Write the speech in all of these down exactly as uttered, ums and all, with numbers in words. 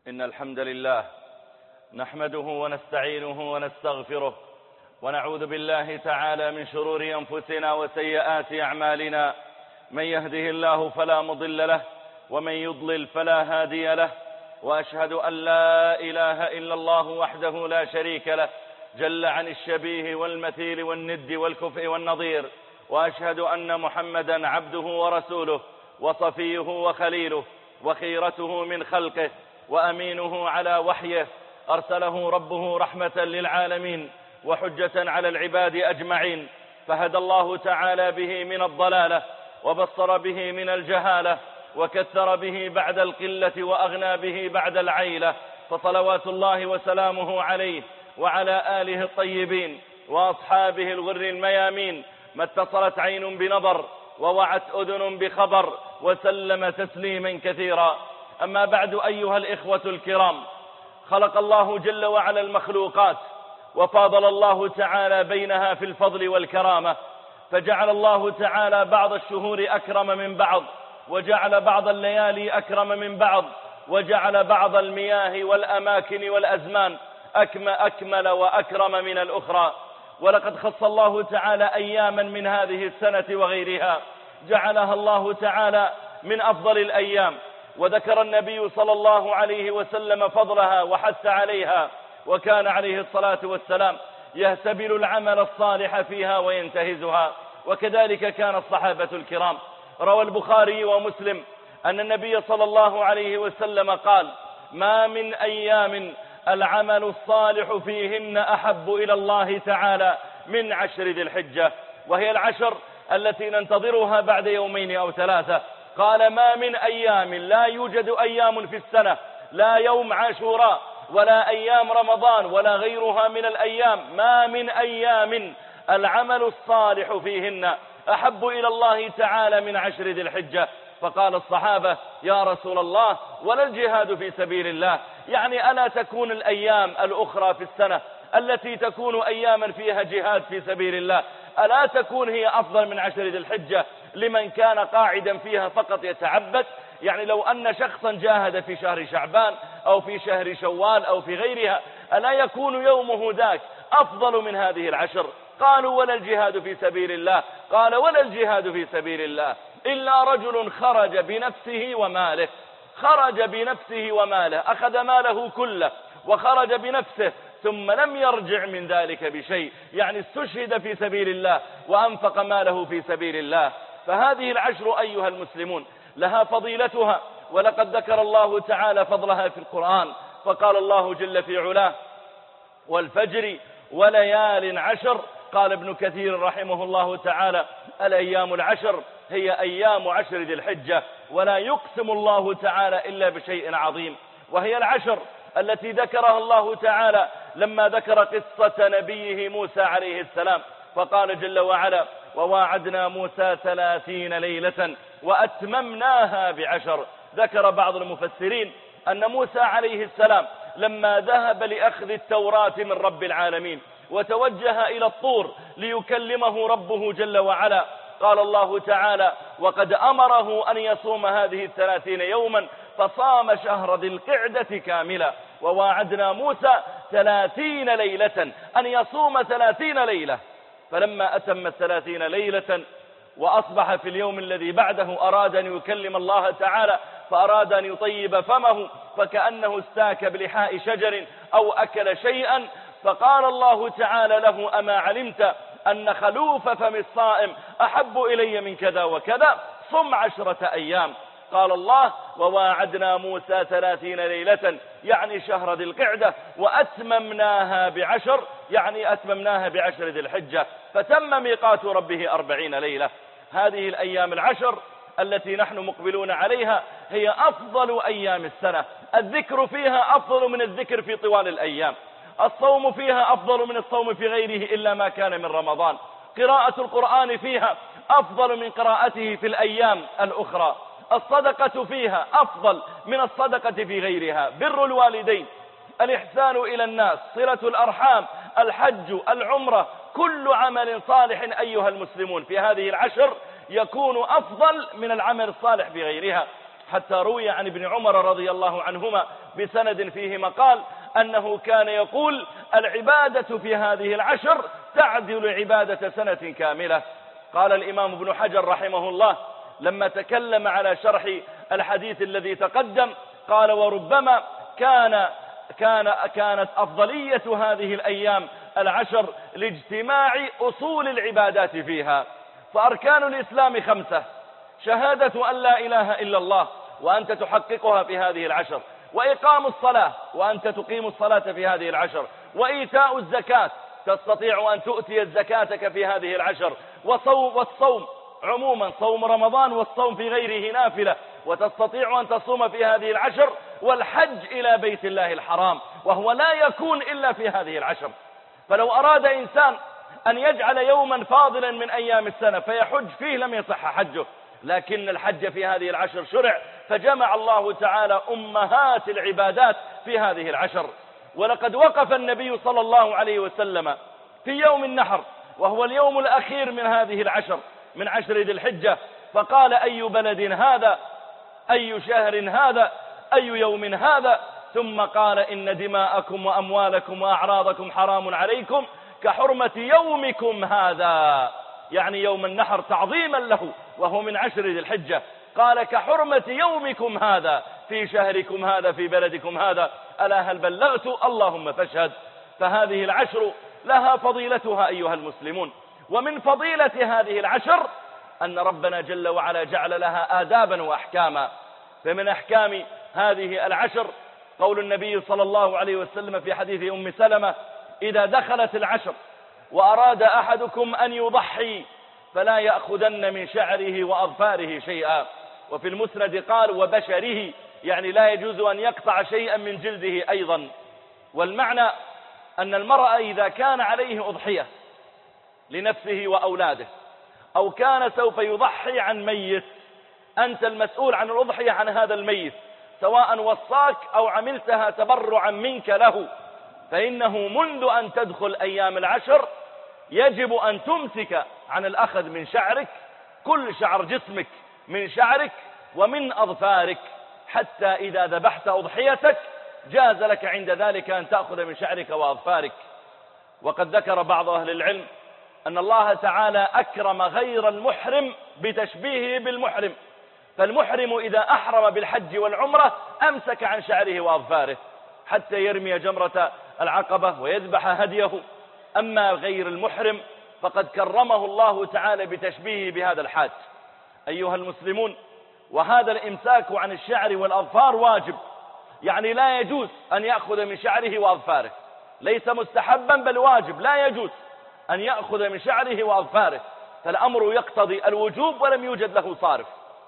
إن الحمد لله نحمده ونستعينه ونستغفره ونعوذ بالله تعالى من شرور أنفسنا وسيئات أعمالنا. من يهده الله فلا مضل له ومن يضلل فلا هادي له، وأشهد أن لا إله إلا الله وحده لا شريك له جل عن الشبيه والمثيل والند والكفء والنظير، وأشهد أن محمدا عبده ورسوله وصفيه وخليله وخيرته من خلقه وأمينه على وحيه، أرسله ربه رحمة للعالمين وحجة على العباد أجمعين، فهدى الله تعالى به من الضلالة وبصر به من الجهالة وكثر به بعد القلة وأغنى به بعد العيلة، فصلوات الله وسلامه عليه وعلى آله الطيبين وأصحابه الغر الميامين، ما اتصلت عين بنظر ووعت أذن بخبر، وسلم تسليما كثيرا. أما بعد، أيها الإخوة الكرام، خلق الله جل وعلا المخلوقات وفاضل الله تعالى بينها في الفضل والكرامة، فجعل الله تعالى بعض الشهور أكرم من بعض، وجعل بعض الليالي أكرم من بعض، وجعل بعض المياه والأماكن والأزمان أكمل وأكرم من الأخرى. ولقد خص الله تعالى أياما من هذه السنة وغيرها جعلها الله تعالى من أفضل الأيام، وذكر النبي صلى الله عليه وسلم فضلها وحث عليها، وكان عليه الصلاة والسلام يهتبل العمل الصالح فيها وينتهزها، وكذلك كان الصحابة الكرام. روى البخاري ومسلم أن النبي صلى الله عليه وسلم قال: ما من أيام العمل الصالح فيهن أحب إلى الله تعالى من عشر ذي الحجة، وهي العشر التي ننتظرها بعد يومين أو ثلاثة. قال: ما من أيام، لا يوجد أيام في السنة، لا يوم عاشوراء ولا أيام رمضان ولا غيرها من الأيام، ما من أيام العمل الصالح فيهن أحب إلى الله تعالى من عشر ذي الحجة. فقال الصحابة: يا رسول الله، ولا الجهاد في سبيل الله؟ يعني ألا تكون الأيام الأخرى في السنة التي تكون أياما فيها جهاد في سبيل الله، ألا تكون هي أفضل من عشر ذي الحجة لمن كان قاعدا فيها فقط يتعبد؟ يعني لو أن شخصا جاهد في شهر شعبان أو في شهر شوال أو في غيرها، ألا يكون يومه ذاك أفضل من هذه العشر؟ قالوا: ولا الجهاد في سبيل الله؟ قال: ولا الجهاد في سبيل الله إلا رجل خرج بنفسه وماله. خرج بنفسه وماله، أخذ ماله كله وخرج بنفسه ثم لم يرجع من ذلك بشيء، يعني استشهد في سبيل الله وأنفق ماله في سبيل الله. فهذه العشر أيها المسلمون لها فضيلتها، ولقد ذكر الله تعالى فضلها في القرآن، فقال الله جل في علاه: والفجر وليال عشر. قال ابن كثير رحمه الله تعالى: الأيام العشر هي أيام عشر ذي الحجة، ولا يقسم الله تعالى إلا بشيء عظيم، وهي العشر التي ذكرها الله تعالى لما ذكر قصة نبيه موسى عليه السلام، فقال جل وعلا: وواعدنا موسى ثلاثين ليلة وأتممناها بعشر. ذكر بعض المفسرين أن موسى عليه السلام لما ذهب لأخذ التوراة من رب العالمين وتوجه إلى الطور ليكلمه ربه جل وعلا، قال الله تعالى: وقد أمره أن يصوم هذه الثلاثين يوما فصام شهر ذي القعدة كاملا. وواعدنا موسى ثلاثين ليلة، أن يصوم ثلاثين ليلة. فلما أتم الثلاثين ليلة وأصبح في اليوم الذي بعده أراد أن يكلم الله تعالى، فأراد أن يطيب فمه، فكأنه استاك بلحاء شجر أو أكل شيئا، فقال الله تعالى له: أما علمت أن خلوف فم الصائم أحب إلي من كذا وكذا، صم عشرة أيام. قال الله: وواعدنا موسى ثلاثين ليلة، يعني شهر ذي القعدة، وأتممناها بعشر، يعني أتممناها بعشر ذي الحجة، فتم ميقات ربه أربعين ليلة. هذه الأيام العشر التي نحن مقبلون عليها هي أفضل أيام السنة، الذكر فيها أفضل من الذكر في طوال الأيام، الصوم فيها أفضل من الصوم في غيره إلا ما كان من رمضان، قراءة القرآن فيها أفضل من قراءته في الأيام الأخرى، الصدقة فيها أفضل من الصدقة في غيرها، بر الوالدين، الإحسان إلى الناس، صلة الأرحام، الحج، العمرة، كل عمل صالح أيها المسلمون في هذه العشر يكون أفضل من العمل الصالح في غيرها. حتى روي عن ابن عمر رضي الله عنهما بسند فيه مقال أنه كان يقول العبادة في هذه العشر تعدل عبادة سنة كاملة. قال الإمام ابن حجر رحمه الله لما تكلم على شرح الحديث الذي تقدم قال وربما كان كان كانت أفضلية هذه الأيام العشر لاجتماع أصول العبادات فيها. فأركان الإسلام خمسة: شهادة أن لا إله إلا الله وأنت تحققها في هذه العشر، وإقام الصلاة وأنت تقيم الصلاة في هذه العشر، وإيتاء الزكاة تستطيع أن تؤتي زكاتك في هذه العشر، وصوم والصوم عموما صوم رمضان والصوم في غيره نافلة وتستطيع أن تصوم في هذه العشر، والحج إلى بيت الله الحرام وهو لا يكون إلا في هذه العشر. فلو أراد إنسان أن يجعل يوما فاضلا من أيام السنة فيحج فيه لم يصح حجه، لكن الحج في هذه العشر شرع، فجمع الله تعالى أمهات العبادات في هذه العشر. ولقد وقف النبي صلى الله عليه وسلم في يوم النحر وهو اليوم الأخير من هذه العشر من عشر ذي الحجة، فقال أي بلد هذا، أي شهر هذا، أي يوم هذا، ثم قال إن دماءكم وأموالكم وأعراضكم حرام عليكم كحرمة يومكم هذا، يعني يوم النحر تعظيما له وهو من عشر ذي الحجة. قال كحرمة يومكم هذا في شهركم هذا في بلدكم هذا، ألا هل بلغت؟ اللهم فاشهد. فهذه العشر لها فضيلتها أيها المسلمون. ومن فضيلة هذه العشر أن ربنا جل وعلا جعل لها آدابا وأحكاما. فمن أحكام هذه العشر قول النبي صلى الله عليه وسلم في حديث أم سلمة: إذا دخلت العشر وأراد أحدكم أن يضحي فلا يأخذن من شعره وأظفاره شيئا. وفي المسند قال وبشره، يعني لا يجوز أن يقطع شيئا من جلده أيضا. والمعنى أن المرأة إذا كان عليه أضحية لنفسه وأولاده أو كان سوف يضحي عن ميت، أنت المسؤول عن الأضحية عن هذا الميت، سواء وصاك أو عملتها تبرعا منك له، فإنه منذ أن تدخل أيام العشر يجب أن تمسك عن الأخذ من شعرك، كل شعر جسمك من شعرك ومن أظفارك، حتى إذا ذبحت أضحيتك جاز لك عند ذلك أن تأخذ من شعرك وأظفارك. وقد ذكر بعض أهل العلم أن الله تعالى أكرم غير المحرم بتشبيهه بالمحرم، فالمحرم إذا أحرم بالحج والعمرة أمسك عن شعره وأظفاره حتى يرمي جمرة العقبة ويذبح هديه. أما غير المحرم فقد كرمه الله تعالى بتشبيهه بهذا الحاج. أيها المسلمون، وهذا الإمساك عن الشعر والأظفار واجب، يعني لا يجوز أن يأخذ من شعره وأظفاره، ليس مستحبا بل واجب، لا يجوز أن يأخذ من شعره وأظفاره، فالأمر يقتضي الوجوب ولم يوجد له صارف.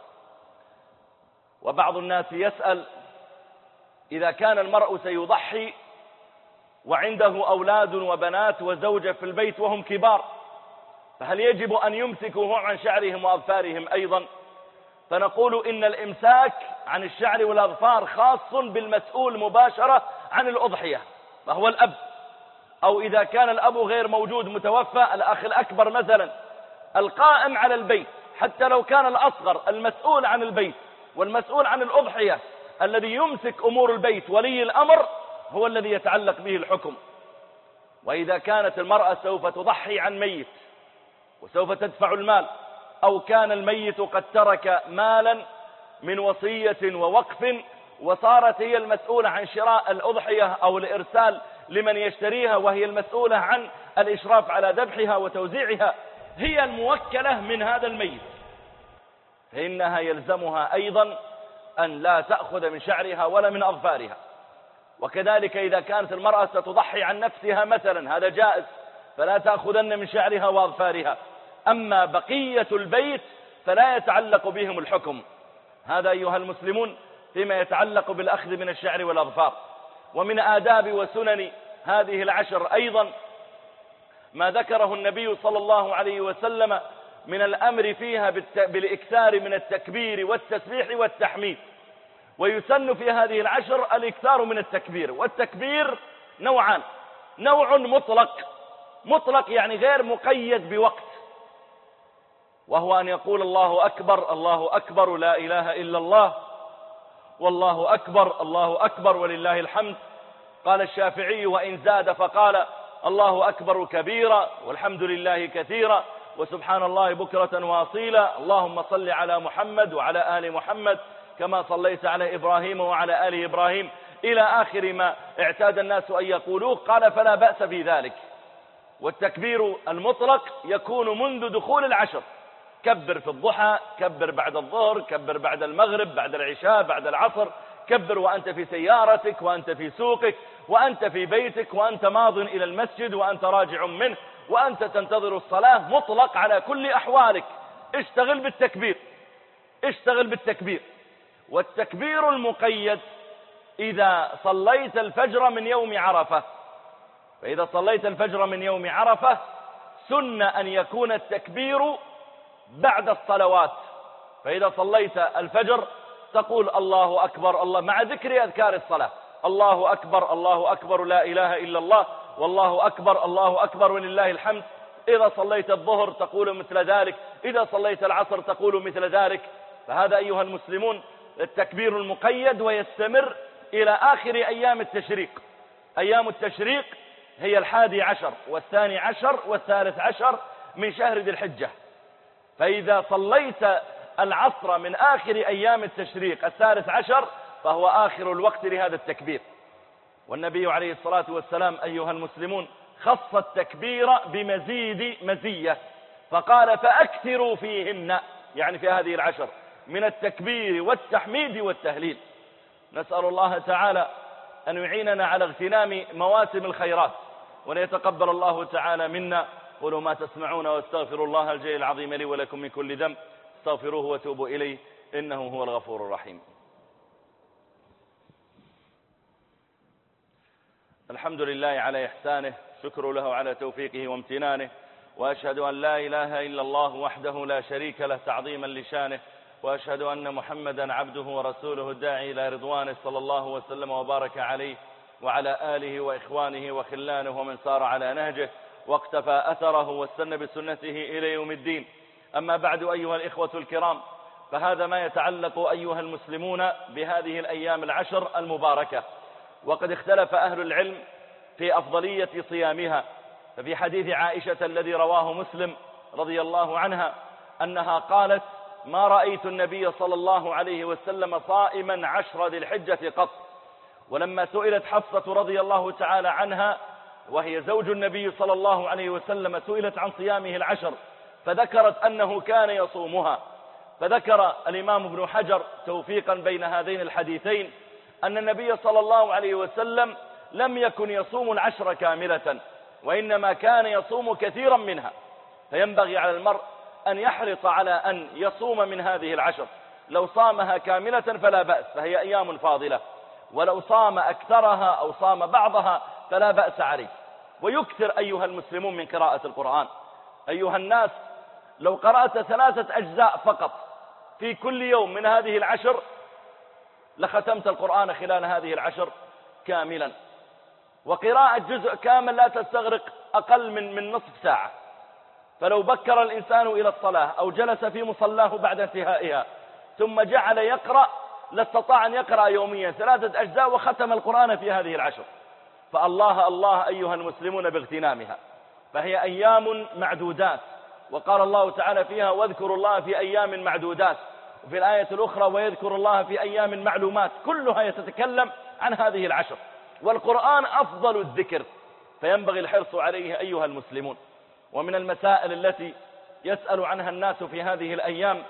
وبعض الناس يسأل: إذا كان المرء سيضحي وعنده أولاد وبنات وزوجة في البيت وهم كبار، فهل يجب أن يمسكوا عن شعرهم وأظفارهم أيضا؟ فنقول إن الإمساك عن الشعر والأظفار خاص بالمسؤول مباشرة عن الأضحية، فهو الأب، أو إذا كان الأب غير موجود متوفى الأخ الأكبر مثلا، القائم على البيت، حتى لو كان الأصغر المسؤول عن البيت والمسؤول عن الأضحية الذي يمسك أمور البيت ولي الأمر هو الذي يتعلق به الحكم. وإذا كانت المرأة سوف تضحي عن ميت وسوف تدفع المال، أو كان الميت قد ترك مالا من وصية ووقف وصارت هي المسؤولة عن شراء الأضحية أو الإرسال لمن يشتريها، وهي المسؤولة عن الإشراف على ذبحها وتوزيعها، هي الموكلة من هذا الميت، فإنها يلزمها أيضا أن لا تأخذ من شعرها ولا من أظفارها. وكذلك إذا كانت المرأة ستضحي عن نفسها مثلا، هذا جائز، فلا تأخذن من شعرها وأظفارها. أما بقية البيت فلا يتعلق بهم الحكم. هذا أيها المسلمون فيما يتعلق بالأخذ من الشعر والأظفار. ومن آداب وسنن هذه العشر أيضا ما ذكره النبي صلى الله عليه وسلم من الأمر فيها بالإكثار من التكبير والتسبيح والتحميد. ويسن في هذه العشر الإكثار من التكبير، والتكبير نوعان: نوع مطلق، مطلق يعني غير مقيد بوقت، وهو أن يقول الله أكبر، الله أكبر، لا إله إلا الله، والله أكبر الله أكبر ولله الحمد. قال الشافعي: وإن زاد فقال الله أكبر كبيرا والحمد لله كثيرا وسبحان الله بكرة واصيلا، اللهم صل على محمد وعلى آل محمد كما صليت على إبراهيم وعلى آل إبراهيم، إلى آخر ما اعتاد الناس أن يقولوه. قال: فلا بأس في ذلك. والتكبير المطلق يكون منذ دخول العشر، كبر في الضحى، كبر بعد الظهر، كبر بعد المغرب، بعد العشاء، بعد العصر، كبر وأنت في سيارتك، وأنت في سوقك، وأنت في بيتك، وأنت ماض إلى المسجد، وأنت راجع منه، وأنت تنتظر الصلاة، مطلق على كل أحوالك. اشتغل بالتكبير، اشتغل بالتكبير. والتكبير المقيد إذا صليت الفجر من يوم عرفة، فإذا صليت الفجر من يوم عرفة سن أن يكون التكبير بعد الصلوات. فإذا صليت الفجر تقول الله أكبر الله مع ذكر أذكار الصلاة، الله أكبر الله أكبر لا إله إلا الله، والله أكبر الله أكبر ولله الحمد. إذا صليت الظهر تقول مثل ذلك، إذا صليت العصر تقول مثل ذلك. فهذا أيها المسلمون التكبير المقيد، ويستمر إلى آخر أيام التشريق. أيام التشريق هي الحادي عشر والثاني عشر والثالث عشر من شهر ذي الحجة. فإذا صليت العصر من آخر أيام التشريق الثالث عشر فهو آخر الوقت لهذا التكبير. والنبي عليه الصلاة والسلام أيها المسلمون خص التكبير بمزيد مزية، فقال: فأكثروا فيهن، يعني في هذه العشر، من التكبير والتحميد والتهليل. نسأل الله تعالى أن يعيننا على اغتنام مواسم الخيرات، وأن يتقبل الله تعالى منا. قولوا ما تسمعون واستغفروا الله الجليل العظيم لي ولكم من كل ذنب، استغفروه وتوبوا إليه إنه هو الغفور الرحيم. الحمد لله على إحسانه، شكر له على توفيقه وامتنانه، وأشهد أن لا إله إلا الله وحده لا شريك له تعظيما لشانه، وأشهد أن محمدا عبده ورسوله الداعي إلى رضوانه، صلى الله وسلم وبارك عليه وعلى آله وإخوانه وخلانه ومن سار على نهجه واقتفى أثره واستنى بسنته إلى يوم الدين. أما بعد أيها الإخوة الكرام، فهذا ما يتعلق أيها المسلمون بهذه الأيام العشر المباركة. وقد اختلف أهل العلم في أفضلية صيامها. ففي حديث عائشة الذي رواه مسلم رضي الله عنها أنها قالت: ما رأيت النبي صلى الله عليه وسلم صائما عشر ذي الحجة قط. ولما سئلت حفصة رضي الله تعالى عنها وهي زوج النبي صلى الله عليه وسلم سئلت عن صيامه العشر، فذكرت أنه كان يصومها. فذكر الإمام ابن حجر توفيقا بين هذين الحديثين أن النبي صلى الله عليه وسلم لم يكن يصوم العشر كاملة، وإنما كان يصوم كثيرا منها. فينبغي على المرء أن يحرص على أن يصوم من هذه العشر. لو صامها كاملة فلا بأس، فهي أيام فاضلة، ولو صام أكثرها أو صام بعضها فلا بأس عليه. ويكثر أيها المسلمون من قراءة القرآن. أيها الناس، لو قرأت ثلاثة أجزاء فقط في كل يوم من هذه العشر لختمت القرآن خلال هذه العشر كاملا. وقراءة جزء كامل لا تستغرق أقل من من نصف ساعة. فلو بكر الإنسان إلى الصلاة أو جلس في مصلاه بعد انتهائها ثم جعل يقرأ لاستطاع أن يقرأ يوميا ثلاثة أجزاء وختم القرآن في هذه العشر. فالله الله أيها المسلمون باغتنامها. فهي أيام معدودات، وقال الله تعالى فيها: واذكروا الله في أيام معدودات. وفي الآية الأخرى: ويذكر الله في أيام معلومات. كلها يتتكلم عن هذه العشر، والقرآن أفضل الذكر، فينبغي الحرص عليه أيها المسلمون. ومن المسائل التي يسأل عنها الناس في هذه الأيام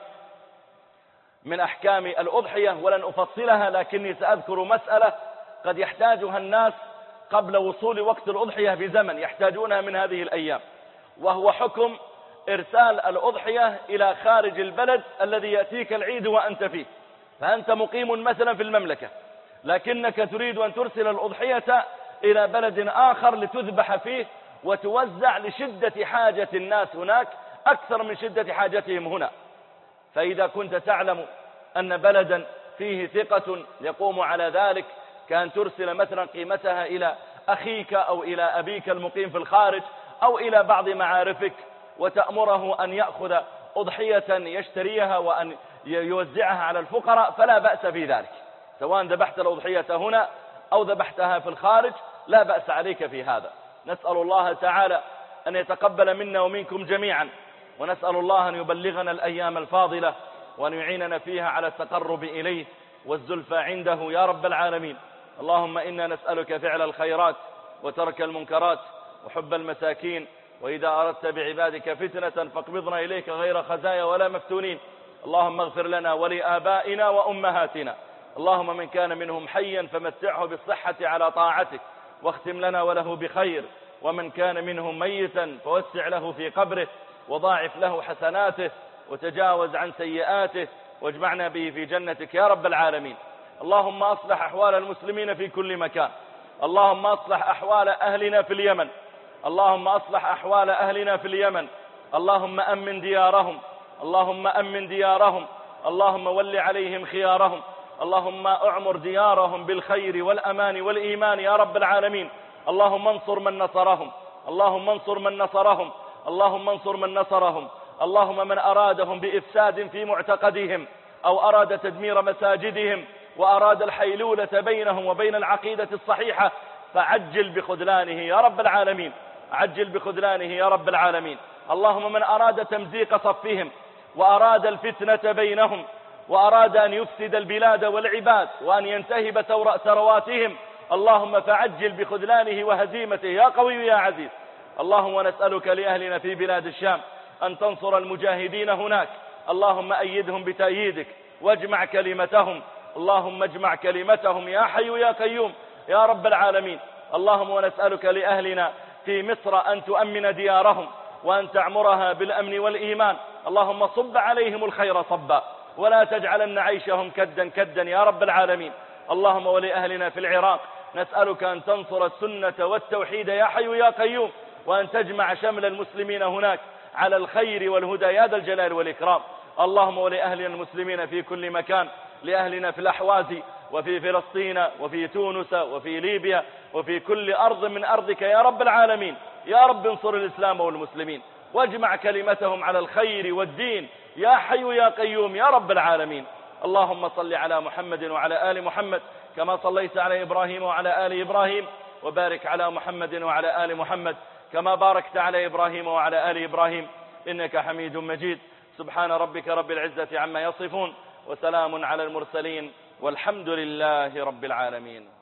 من أحكام الأضحية، ولن أفصلها لكني سأذكر مسألة قد يحتاجها الناس قبل وصول وقت الأضحية بزمن، يحتاجونها من هذه الأيام، وهو حكم إرسال الأضحية إلى خارج البلد الذي يأتيك العيد وأنت فيه. فأنت مقيم مثلا في المملكة، لكنك تريد أن ترسل الأضحية إلى بلد آخر لتذبح فيه وتوزع لشدة حاجة الناس هناك أكثر من شدة حاجتهم هنا. فإذا كنت تعلم أن بلدا فيه ثقة يقوم على ذلك، كان ترسل مثلا قيمتها إلى أخيك أو إلى أبيك المقيم في الخارج أو إلى بعض معارفك، وتأمره أن يأخذ أضحية يشتريها وأن يوزعها على الفقراء، فلا بأس في ذلك. سواء ذبحت الأضحية هنا أو ذبحتها في الخارج لا بأس عليك في هذا. نسأل الله تعالى أن يتقبل منا ومنكم جميعا، ونسأل الله أن يبلغنا الأيام الفاضلة وأن يعيننا فيها على التقرب إليه والزلفى عنده يا رب العالمين. اللهم إنا نسألك فعل الخيرات وترك المنكرات وحب المساكين، وإذا أردت بعبادك فتنة فاقبضنا إليك غير خزايا ولا مفتونين. اللهم اغفر لنا ولآبائنا وأمهاتنا، اللهم من كان منهم حيا فمتعه بالصحة على طاعتك واختم لنا وله بخير، ومن كان منهم ميتا فوسع له في قبره وضاعف له حسناته وتجاوز عن سيئاته واجمعنا به في جنتك يا رب العالمين. اللهم أصلح أحوال المسلمين في كل مكان، اللهم أصلح أحوال أهلنا في اليمن، اللهم أصلح أحوال أهلنا في اليمن، اللهم أمن ديارهم، اللهم أمن ديارهم، اللهم ول عليهم خيارهم، اللهم أعمر ديارهم بالخير والأمان والإيمان يا رب العالمين. اللهم انصر من نصرهم، اللهم انصر من نصرهم، اللهم انصر من نصرهم. اللهم من أرادهم بإفساد في معتقدهم أو أراد تدمير مساجدهم وأراد الحيلولة بينهم وبين العقيدة الصحيحة فعجل بخذلانه يا رب العالمين، عجل بخذلانه يا رب العالمين. اللهم من أراد تمزيق صفهم وأراد الفتنة بينهم وأراد أن يفسد البلاد والعباد وأن ينتهب ثرواتهم، اللهم فعجل بخذلانه وهزيمته يا قوي يا عزيز. اللهم نسألك لأهلنا في بلاد الشام أن تنصر المجاهدين هناك، اللهم أيدهم بتأييدك واجمع كلمتهم، اللهم اجمع كلمتهم يا حي يا قيوم يا رب العالمين. اللهم ونسألك لأهلنا في مصر أن تؤمن ديارهم وأن تعمرها بالأمن والإيمان، اللهم صب عليهم الخير صبا ولا تجعلن عيشهم كدا كدا يا رب العالمين. اللهم ولأهلنا في العراق نسألك أن تنصر السنة والتوحيد يا حي يا قيوم، وأن تجمع شمل المسلمين هناك على الخير والهدى يا ذا الجلال والإكرام. اللهم ولأهلنا المسلمين في كل مكان، لأهلنا في الأحواز وفي فلسطين وفي تونس وفي ليبيا وفي كل أرض من أرضك يا رب العالمين. يا رب انصر الإسلام والمسلمين واجمع كلمتهم على الخير والدين يا حي يا قيوم يا رب العالمين. اللهم صل على محمد وعلى آل محمد كما صليت على إبراهيم وعلى آل إبراهيم، وبارك على محمد وعلى آل محمد كما باركت على إبراهيم وعلى آل إبراهيم إنك حميد مجيد. سبحان ربك رب العزة عما يصفون وسلام على المرسلين والحمد لله رب العالمين.